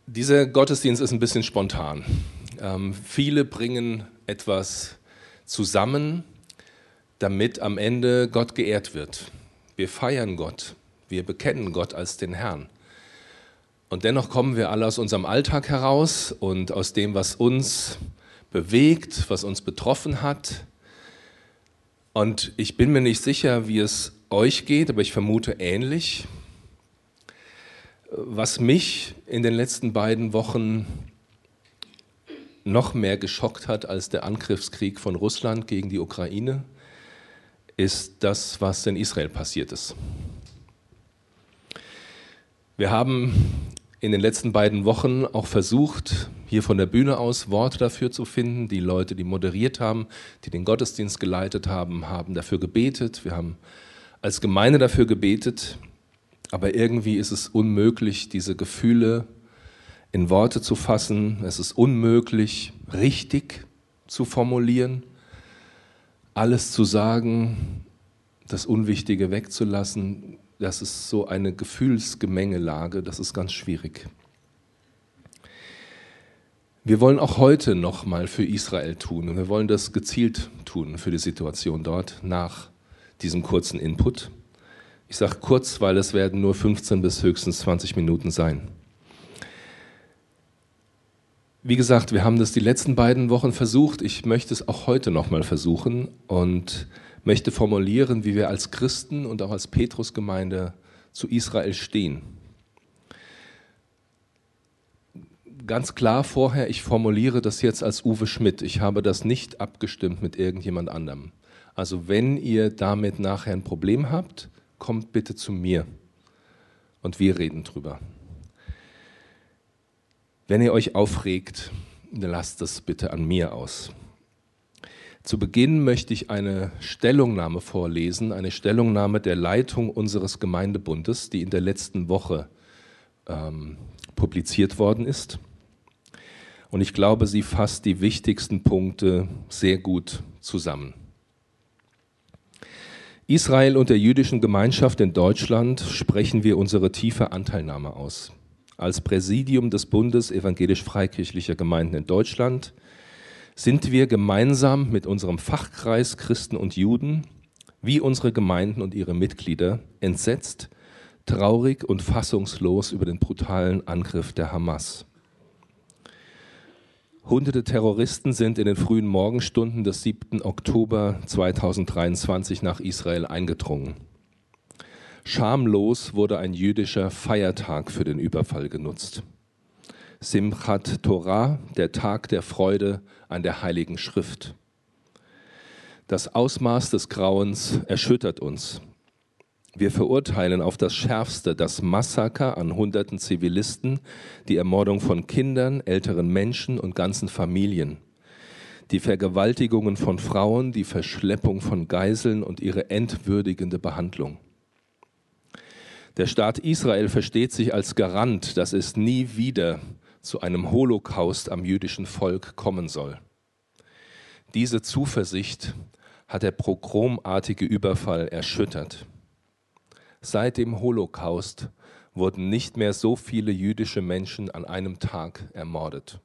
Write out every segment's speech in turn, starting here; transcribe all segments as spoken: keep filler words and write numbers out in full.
Dieser Gottesdienst ist ein bisschen spontan. Ähm, viele bringen etwas zusammen, damit am Ende Gott geehrt wird. Wir feiern Gott, wir bekennen Gott als den Herrn. Und dennoch kommen wir alle aus unserem Alltag heraus und aus dem, was uns bewegt, was uns betroffen hat. Und ich bin mir nicht sicher, wie es euch geht, aber ich vermute ähnlich. Was mich in den letzten beiden Wochen noch mehr geschockt hat als der Angriffskrieg von Russland gegen die Ukraine, ist das, was in Israel passiert ist. Wir haben in den letzten beiden Wochen auch versucht, hier von der Bühne aus Worte dafür zu finden. Die Leute, die moderiert haben, die den Gottesdienst geleitet haben, haben dafür gebetet. Wir haben als Gemeinde dafür gebetet. Aber irgendwie ist es unmöglich, diese Gefühle in Worte zu fassen. Es ist unmöglich, richtig zu formulieren, alles zu sagen, das Unwichtige wegzulassen. Das ist so eine Gefühlsgemengelage, das ist ganz schwierig. Wir wollen auch heute nochmal für Israel tun und wir wollen das gezielt tun für die Situation dort nach diesem kurzen Input. Ich sage kurz, weil es werden nur fünfzehn bis höchstens zwanzig Minuten sein. Wie gesagt, wir haben das die letzten beiden Wochen versucht. Ich möchte es auch heute nochmal versuchen und möchte formulieren, wie wir als Christen und auch als Petrusgemeinde zu Israel stehen. Ganz klar vorher, ich formuliere das jetzt als Uwe Schmidt. Ich habe das nicht abgestimmt mit irgendjemand anderem. Also wenn ihr damit nachher ein Problem habt, kommt bitte zu mir und wir reden drüber. Wenn ihr euch aufregt, dann lasst es bitte an mir aus. Zu Beginn möchte ich eine Stellungnahme vorlesen, eine Stellungnahme der Leitung unseres Gemeindebundes, die in der letzten Woche ähm, publiziert worden ist. Und ich glaube, sie fasst die wichtigsten Punkte sehr gut zusammen. Israel und der jüdischen Gemeinschaft in Deutschland sprechen wir unsere tiefe Anteilnahme aus. Als Präsidium des Bundes evangelisch-freikirchlicher Gemeinden in Deutschland sind wir gemeinsam mit unserem Fachkreis Christen und Juden, wie unsere Gemeinden und ihre Mitglieder, entsetzt, traurig und fassungslos über den brutalen Angriff der Hamas. Hunderte Terroristen sind in den frühen Morgenstunden des siebten Oktober zweitausenddreiundzwanzig nach Israel eingedrungen. Schamlos wurde ein jüdischer Feiertag für den Überfall genutzt. Simchat Torah, der Tag der Freude an der Heiligen Schrift. Das Ausmaß des Grauens erschüttert uns. Wir verurteilen auf das Schärfste das Massaker an hunderten Zivilisten, die Ermordung von Kindern, älteren Menschen und ganzen Familien, die Vergewaltigungen von Frauen, die Verschleppung von Geiseln und ihre entwürdigende Behandlung. Der Staat Israel versteht sich als Garant, dass es nie wieder zu einem Holocaust am jüdischen Volk kommen soll. Diese Zuversicht hat der pogromartige Überfall erschüttert. Seit dem Holocaust wurden nicht mehr so viele jüdische Menschen an einem Tag ermordet.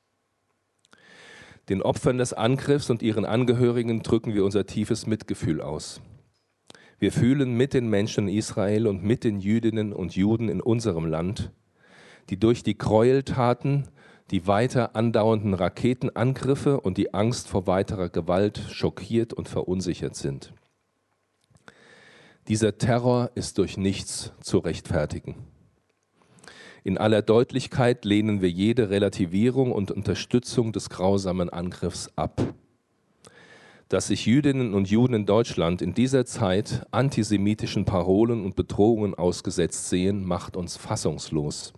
Den Opfern des Angriffs und ihren Angehörigen drücken wir unser tiefes Mitgefühl aus. Wir fühlen mit den Menschen in Israel und mit den Jüdinnen und Juden in unserem Land, die durch die Gräueltaten, die weiter andauernden Raketenangriffe und die Angst vor weiterer Gewalt schockiert und verunsichert sind. Dieser Terror ist durch nichts zu rechtfertigen. In aller Deutlichkeit lehnen wir jede Relativierung und Unterstützung des grausamen Angriffs ab. Dass sich Jüdinnen und Juden in Deutschland in dieser Zeit antisemitischen Parolen und Bedrohungen ausgesetzt sehen, macht uns fassungslos.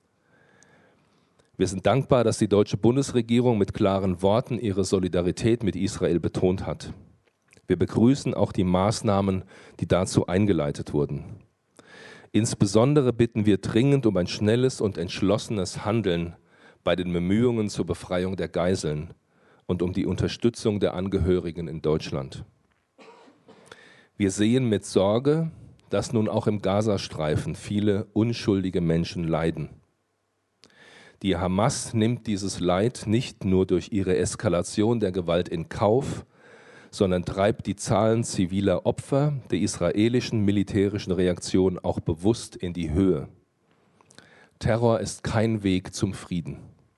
Wir sind dankbar, dass die deutsche Bundesregierung mit klaren Worten ihre Solidarität mit Israel betont hat. Wir begrüßen auch die Maßnahmen, die dazu eingeleitet wurden. Insbesondere bitten wir dringend um ein schnelles und entschlossenes Handeln bei den Bemühungen zur Befreiung der Geiseln und um die Unterstützung der Angehörigen in Deutschland. Wir sehen mit Sorge, dass nun auch im Gazastreifen viele unschuldige Menschen leiden. Die Hamas nimmt dieses Leid nicht nur durch ihre Eskalation der Gewalt in Kauf, sondern treibt die Zahlen ziviler Opfer der israelischen militärischen Reaktion auch bewusst in die Höhe. Terror ist kein Weg zum Frieden.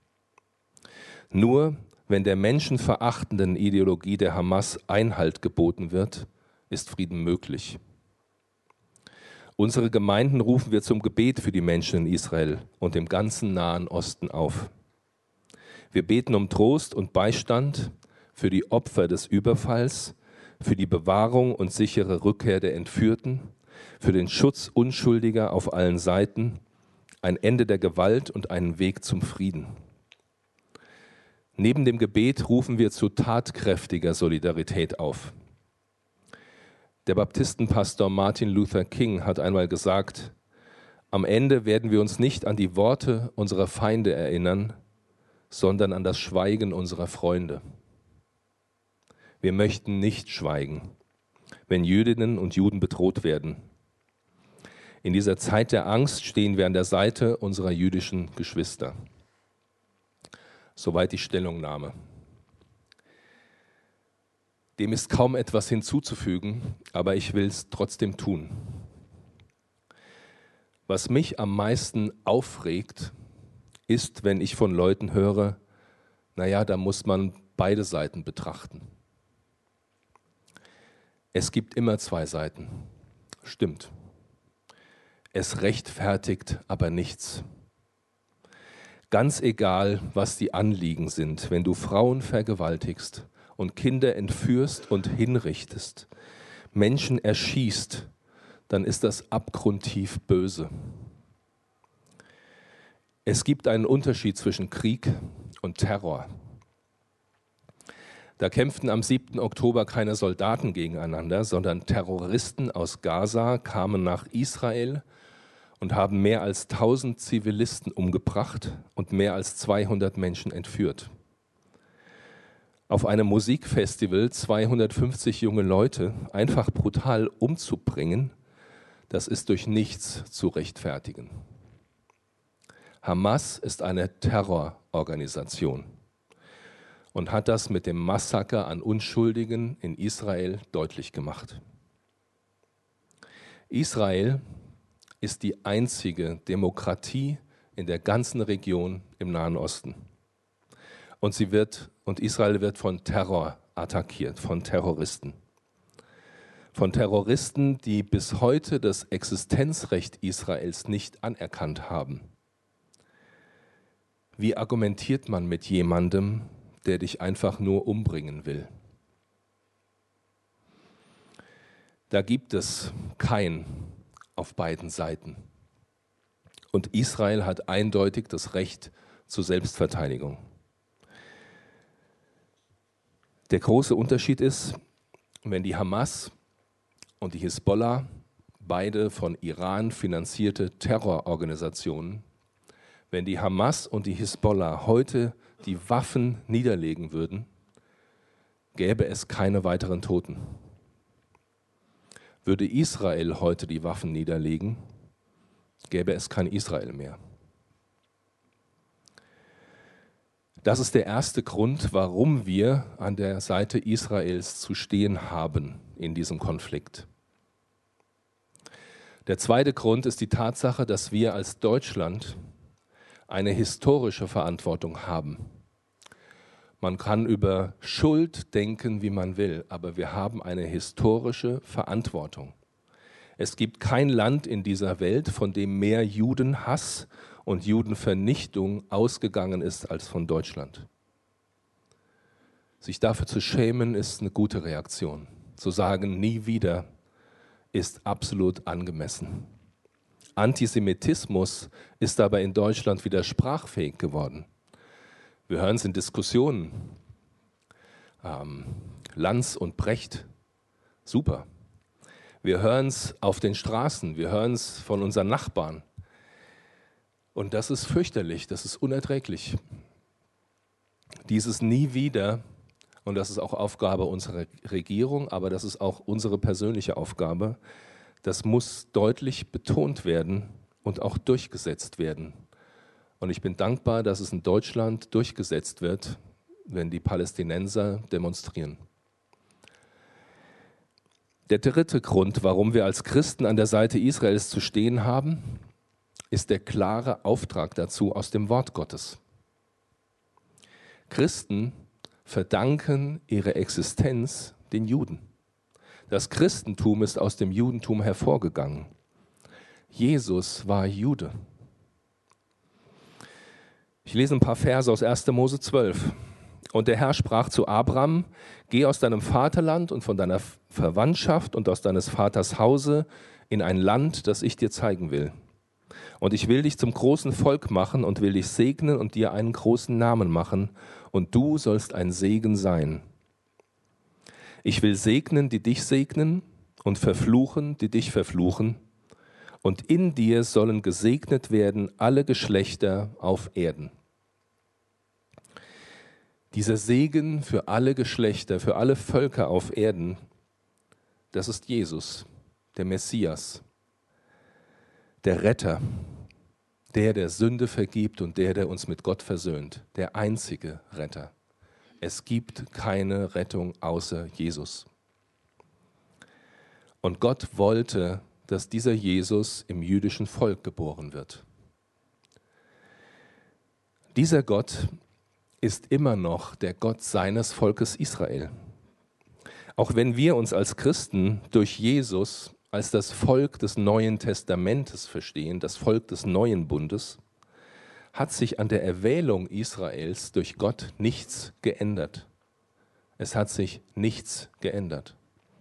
Nur wenn der menschenverachtenden Ideologie der Hamas Einhalt geboten wird, ist Frieden möglich. Unsere Gemeinden rufen wir zum Gebet für die Menschen in Israel und im ganzen Nahen Osten auf. Wir beten um Trost und Beistand für die Opfer des Überfalls, für die Bewahrung und sichere Rückkehr der Entführten, für den Schutz Unschuldiger auf allen Seiten, ein Ende der Gewalt und einen Weg zum Frieden. Neben dem Gebet rufen wir zu tatkräftiger Solidarität auf. Der Baptistenpastor Martin Luther King hat einmal gesagt, am Ende werden wir uns nicht an die Worte unserer Feinde erinnern, sondern an das Schweigen unserer Freunde. Wir möchten nicht schweigen, wenn Jüdinnen und Juden bedroht werden. In dieser Zeit der Angst stehen wir an der Seite unserer jüdischen Geschwister. Soweit die Stellungnahme. Dem ist kaum etwas hinzuzufügen, aber ich will es trotzdem tun. Was mich am meisten aufregt, ist, wenn ich von Leuten höre, naja, da muss man beide Seiten betrachten. Es gibt immer zwei Seiten. Stimmt. Es rechtfertigt aber nichts. Ganz egal, was die Anliegen sind, wenn du Frauen vergewaltigst und Kinder entführst und hinrichtest, Menschen erschießt, dann ist das abgrundtief böse. Es gibt einen Unterschied zwischen Krieg und Terror. Da kämpften am siebten Oktober keine Soldaten gegeneinander, sondern Terroristen aus Gaza kamen nach Israel und haben mehr als tausend Zivilisten umgebracht und mehr als zweihundert Menschen entführt. Auf einem Musikfestival zweihundertfünfzig junge Leute einfach brutal umzubringen, das ist durch nichts zu rechtfertigen. Hamas ist eine Terrororganisation und hat das mit dem Massaker an Unschuldigen in Israel deutlich gemacht. Israel ist die einzige Demokratie in der ganzen Region im Nahen Osten. Und sie wird, und Israel wird von Terror attackiert, von Terroristen. Von Terroristen, die bis heute das Existenzrecht Israels nicht anerkannt haben. Wie argumentiert man mit jemandem, der dich einfach nur umbringen will? Da gibt es kein auf beiden Seiten. Und Israel hat eindeutig das Recht zur Selbstverteidigung. Der große Unterschied ist, wenn die Hamas und die Hisbollah, beide von Iran finanzierte Terrororganisationen, wenn die Hamas und die Hisbollah heute die Waffen niederlegen würden, gäbe es keine weiteren Toten. Würde Israel heute die Waffen niederlegen, gäbe es kein Israel mehr. Das ist der erste Grund, warum wir an der Seite Israels zu stehen haben in diesem Konflikt. Der zweite Grund ist die Tatsache, dass wir als Deutschland eine historische Verantwortung haben. Man kann über Schuld denken, wie man will, aber wir haben eine historische Verantwortung. Es gibt kein Land in dieser Welt, von dem mehr Judenhass und Judenvernichtung ausgegangen ist als von Deutschland. Sich dafür zu schämen, ist eine gute Reaktion. Zu sagen, nie wieder, ist absolut angemessen. Antisemitismus ist aber in Deutschland wieder sprachfähig geworden. Wir hören es in Diskussionen. Ähm, Lanz und Brecht, super. Wir hören es auf den Straßen, wir hören es von unseren Nachbarn. Und das ist fürchterlich, das ist unerträglich. Dieses nie wieder, und das ist auch Aufgabe unserer Regierung, aber das ist auch unsere persönliche Aufgabe, das muss deutlich betont werden und auch durchgesetzt werden. Und ich bin dankbar, dass es in Deutschland durchgesetzt wird, wenn die Palästinenser demonstrieren. Der dritte Grund, warum wir als Christen an der Seite Israels zu stehen haben, ist der klare Auftrag dazu aus dem Wort Gottes. Christen verdanken ihre Existenz den Juden. Das Christentum ist aus dem Judentum hervorgegangen. Jesus war Jude. Ich lese ein paar Verse aus erster Mose zwölf. Und der Herr sprach zu Abram: Geh aus deinem Vaterland und von deiner Verwandtschaft und aus deines Vaters Hause in ein Land, das ich dir zeigen will. Und ich will dich zum großen Volk machen und will dich segnen und dir einen großen Namen machen, und du sollst ein Segen sein. Ich will segnen, die dich segnen, und verfluchen, die dich verfluchen. Und in dir sollen gesegnet werden alle Geschlechter auf Erden. Dieser Segen für alle Geschlechter, für alle Völker auf Erden, das ist Jesus, der Messias, der Retter, der, der Sünde vergibt und der, der uns mit Gott versöhnt, der einzige Retter. Es gibt keine Rettung außer Jesus. Und Gott wollte, dass dieser Jesus im jüdischen Volk geboren wird. Dieser Gott ist immer noch der Gott seines Volkes Israel. Auch wenn wir uns als Christen durch Jesus als das Volk des Neuen Testamentes verstehen, das Volk des neuen Bundes, hat sich an der Erwählung Israels durch Gott nichts geändert. Es hat sich nichts geändert.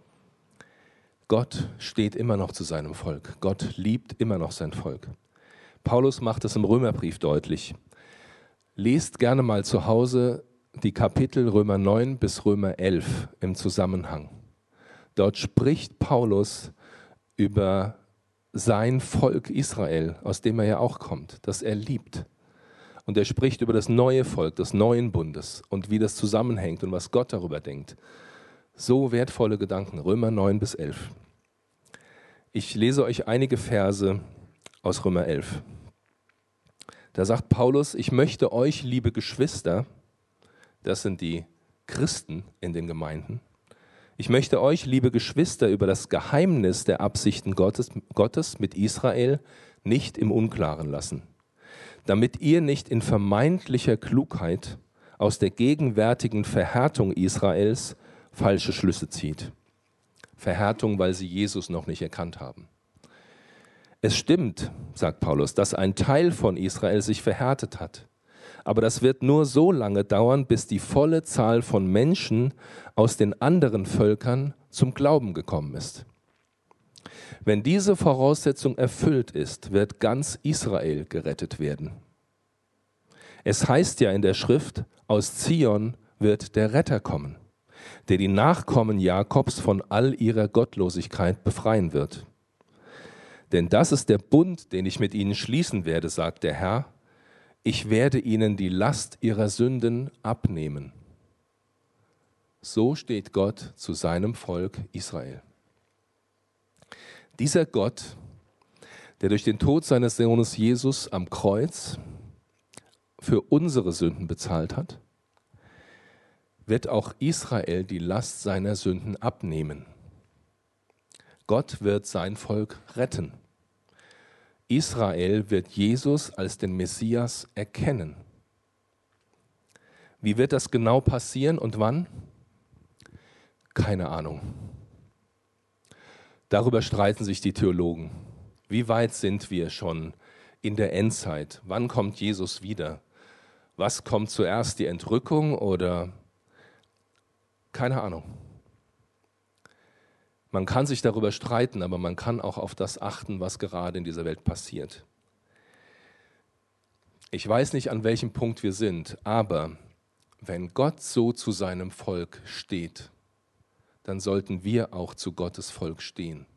Gott steht immer noch zu seinem Volk. Gott liebt immer noch sein Volk. Paulus macht es im Römerbrief deutlich. Lest gerne mal zu Hause die Kapitel Römer neun bis Römer elf im Zusammenhang. Dort spricht Paulus über sein Volk Israel, aus dem er ja auch kommt, das er liebt. Und er spricht über das neue Volk, des neuen Bundes und wie das zusammenhängt und was Gott darüber denkt. So wertvolle Gedanken, Römer neun bis elf. Ich lese euch einige Verse aus Römer elf. Da sagt Paulus: Ich möchte euch, liebe Geschwister, das sind die Christen in den Gemeinden, ich möchte euch, liebe Geschwister, über das Geheimnis der Absichten Gottes, Gottes mit Israel nicht im Unklaren lassen, damit ihr nicht in vermeintlicher Klugheit aus der gegenwärtigen Verhärtung Israels falsche Schlüsse zieht. Verhärtung, weil sie Jesus noch nicht erkannt haben. Es stimmt, sagt Paulus, dass ein Teil von Israel sich verhärtet hat. Aber das wird nur so lange dauern, bis die volle Zahl von Menschen aus den anderen Völkern zum Glauben gekommen ist. Wenn diese Voraussetzung erfüllt ist, wird ganz Israel gerettet werden. Es heißt ja in der Schrift, aus Zion wird der Retter kommen, der die Nachkommen Jakobs von all ihrer Gottlosigkeit befreien wird. Denn das ist der Bund, den ich mit ihnen schließen werde, sagt der Herr. Ich werde ihnen die Last ihrer Sünden abnehmen. So steht Gott zu seinem Volk Israel. Dieser Gott, der durch den Tod seines Sohnes Jesus am Kreuz für unsere Sünden bezahlt hat, wird auch Israel die Last seiner Sünden abnehmen. Gott wird sein Volk retten. Israel wird Jesus als den Messias erkennen. Wie wird das genau passieren und wann? Keine Ahnung. Darüber streiten sich die Theologen. Wie weit sind wir schon in der Endzeit? Wann kommt Jesus wieder? Was kommt zuerst, die Entrückung oder keine Ahnung. Man kann sich darüber streiten, aber man kann auch auf das achten, was gerade in dieser Welt passiert. Ich weiß nicht, an welchem Punkt wir sind, aber wenn Gott so zu seinem Volk steht, dann sollten wir auch zu Gottes Volk stehen.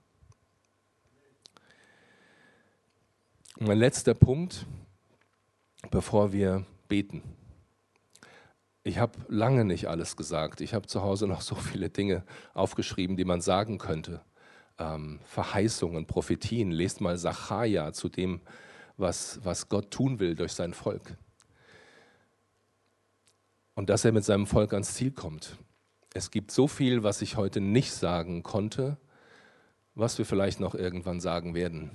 Und mein letzter Punkt, bevor wir beten. Ich habe lange nicht alles gesagt. Ich habe zu Hause noch so viele Dinge aufgeschrieben, die man sagen könnte. Ähm, Verheißungen, Prophetien. Lest mal Sacharja zu dem, was, was Gott tun will durch sein Volk. Und dass er mit seinem Volk ans Ziel kommt. Es gibt so viel, was ich heute nicht sagen konnte, was wir vielleicht noch irgendwann sagen werden.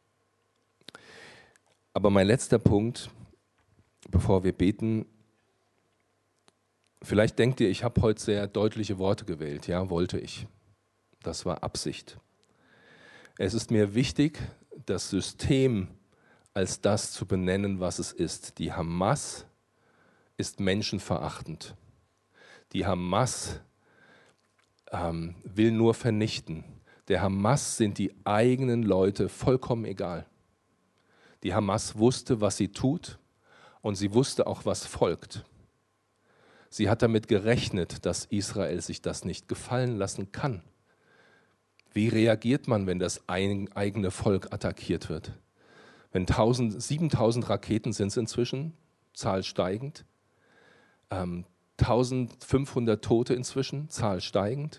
Aber mein letzter Punkt, bevor wir beten, vielleicht denkt ihr, ich habe heute sehr deutliche Worte gewählt. Ja, wollte ich. Das war Absicht. Es ist mir wichtig, das System als das zu benennen, was es ist. Die Hamas ist menschenverachtend. Die Hamas ähm, will nur vernichten. Der Hamas sind die eigenen Leute vollkommen egal. Die Hamas wusste, was sie tut, und sie wusste auch, was folgt. Sie hat damit gerechnet, dass Israel sich das nicht gefallen lassen kann. Wie reagiert man, wenn das eigene Volk attackiert wird? Wenn siebentausend Raketen sind es inzwischen, Zahl steigend, ähm, eintausendfünfhundert Tote inzwischen, Zahl steigend.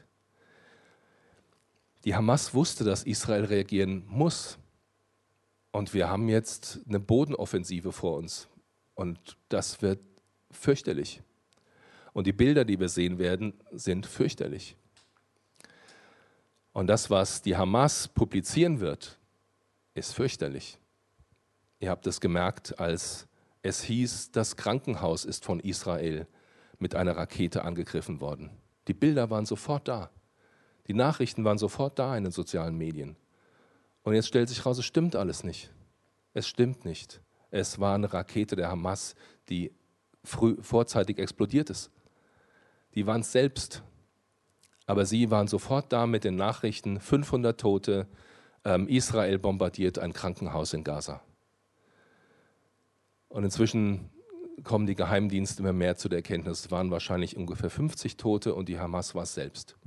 Die Hamas wusste, dass Israel reagieren muss. Und wir haben jetzt eine Bodenoffensive vor uns. Und das wird fürchterlich. Und die Bilder, die wir sehen werden, sind fürchterlich. Und das, was die Hamas publizieren wird, ist fürchterlich. Ihr habt es gemerkt, als es hieß, das Krankenhaus ist von Israel mit einer Rakete angegriffen worden. Die Bilder waren sofort da. Die Nachrichten waren sofort da in den sozialen Medien. Und jetzt stellt sich raus, es stimmt alles nicht. Es stimmt nicht. Es war eine Rakete der Hamas, die früh, vorzeitig explodiert ist. Die waren es selbst. Aber sie waren sofort da mit den Nachrichten, fünfhundert Tote, ähm, Israel bombardiert ein Krankenhaus in Gaza. Und inzwischen kommen die Geheimdienste immer mehr zu der Erkenntnis, es waren wahrscheinlich ungefähr fünfzig Tote und die Hamas war es selbst.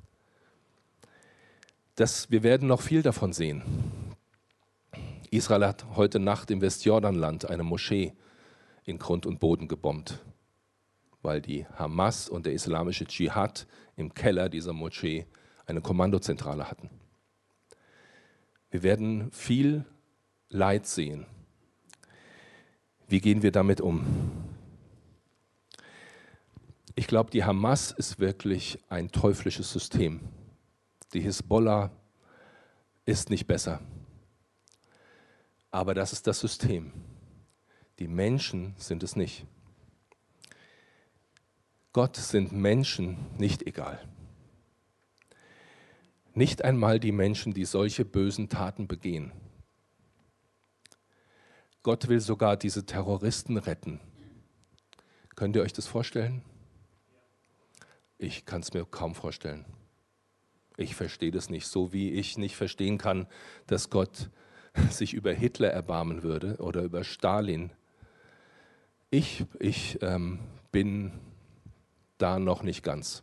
Das, wir werden noch viel davon sehen. Israel hat heute Nacht im Westjordanland eine Moschee in Grund und Boden gebombt, weil die Hamas und der islamische Dschihad im Keller dieser Moschee eine Kommandozentrale hatten. Wir werden viel Leid sehen. Wie gehen wir damit um? Ich glaube, die Hamas ist wirklich ein teuflisches System. Die Hisbollah ist nicht besser. Aber das ist das System. Die Menschen sind es nicht. Gott sind Menschen nicht egal. Nicht einmal die Menschen, die solche bösen Taten begehen. Gott will sogar diese Terroristen retten. Könnt ihr euch das vorstellen? Ich kann es mir kaum vorstellen. Ich verstehe das nicht, so wie ich nicht verstehen kann, dass Gott sich über Hitler erbarmen würde oder über Stalin. Ich, ich ähm, bin da noch nicht ganz.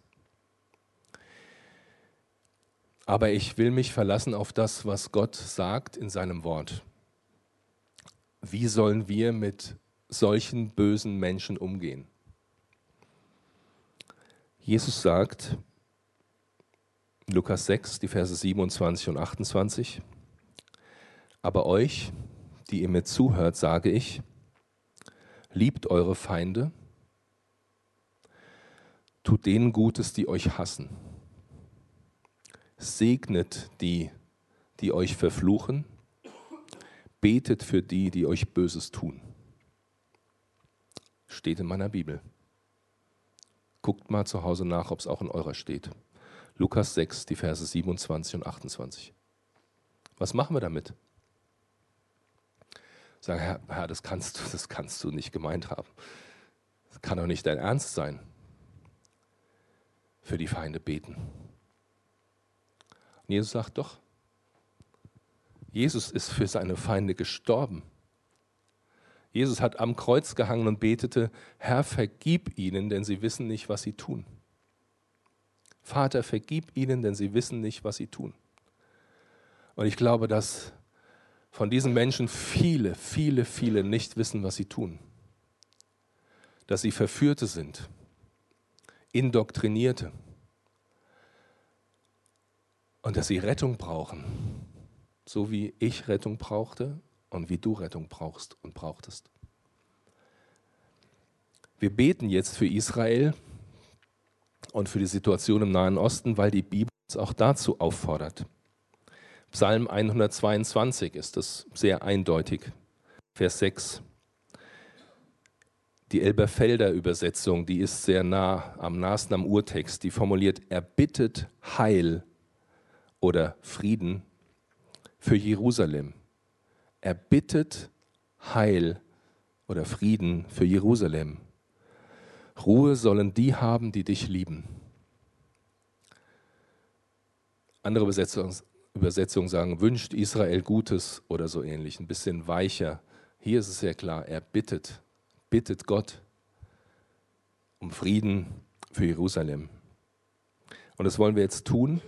Aber ich will mich verlassen auf das, was Gott sagt in seinem Wort. Wie sollen wir mit solchen bösen Menschen umgehen? Jesus sagt, Lukas sechs, die Verse siebenundzwanzig und achtundzwanzig, aber euch, die ihr mir zuhört, sage ich, liebt eure Feinde, tut denen Gutes, die euch hassen, segnet die, die euch verfluchen, betet für die, die euch Böses tun. Steht in meiner Bibel. Guckt mal zu Hause nach, ob es auch in eurer steht. Lukas sechs, die Verse siebenundzwanzig und achtundzwanzig. Was machen wir damit? Sagen, Herr, Herr, das kannst du, das kannst du nicht gemeint haben. Das kann doch nicht dein Ernst sein. Für die Feinde beten. Und Jesus sagt doch, Jesus ist für seine Feinde gestorben. Jesus hat am Kreuz gehangen und betete, Herr, vergib ihnen, denn sie wissen nicht, was sie tun. Vater, vergib ihnen, denn sie wissen nicht, was sie tun. Und ich glaube, dass von diesen Menschen viele, viele, viele nicht wissen, was sie tun. Dass sie Verführte sind, Indoktrinierte und dass sie Rettung brauchen, so wie ich Rettung brauchte und wie du Rettung brauchst und brauchtest. Wir beten jetzt für Israel und für die Situation im Nahen Osten, weil die Bibel uns auch dazu auffordert. Psalm hundertzweiundzwanzig ist das sehr eindeutig, Vers sechs. Die Elberfelder Übersetzung, die ist sehr nah, am nahesten am Urtext, die formuliert, er bittet Heil oder Frieden für Jerusalem. Er bittet Heil oder Frieden für Jerusalem. Ruhe sollen die haben, die dich lieben. Andere Übersetzungen Übersetzungen sagen, wünscht Israel Gutes oder so ähnlich, ein bisschen weicher. Hier ist es sehr klar, er bittet, bittet Gott um Frieden für Jerusalem. Und das wollen wir jetzt tun,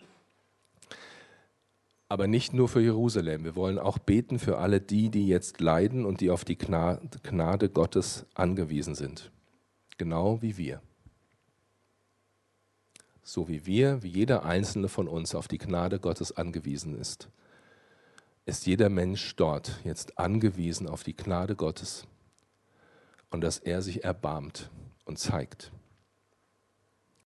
aber nicht nur für Jerusalem. Wir wollen auch beten für alle die, die jetzt leiden und die auf die Gnade Gottes angewiesen sind. Genau wie wir. So wie wir, wie jeder Einzelne von uns auf die Gnade Gottes angewiesen ist, ist jeder Mensch dort jetzt angewiesen auf die Gnade Gottes und dass er sich erbarmt und zeigt.